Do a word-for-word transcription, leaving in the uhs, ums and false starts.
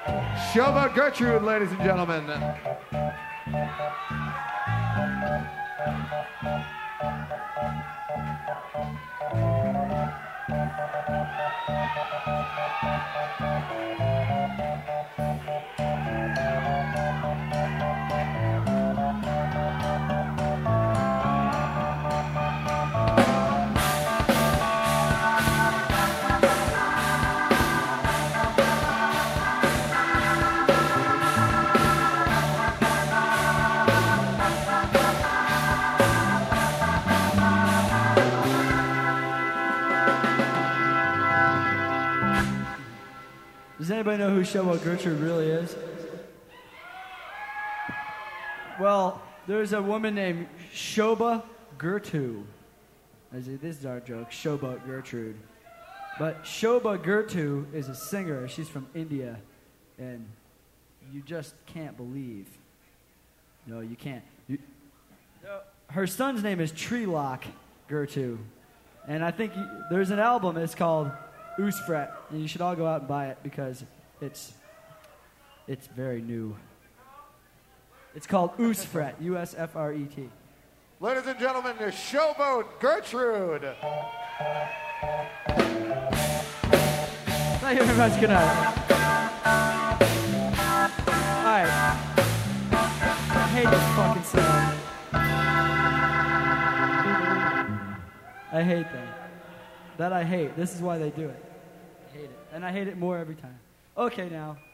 Showboat Gertrude, ladies and gentlemen. Does anybody know who Showboat Gertrude really is? Well, there's a woman named Shoba Gertu. This is our joke, Showboat Gertrude. But Shoba Gertu is a singer. She's from India. And you just can't believe. No, you can't. You, no, her son's name is Treelock Gertu. And I think you, there's an album, it's called Oosfret, and you should all go out and buy it because it's it's very new. It's called Oosfret, U S F R E T. Ladies and gentlemen, the Showboat Gertrude. Thank you very much. Good night. All right. I hate this fucking sound. I hate that. That I hate. This is why they do it. I hate it. And I hate it more every time. Okay, now.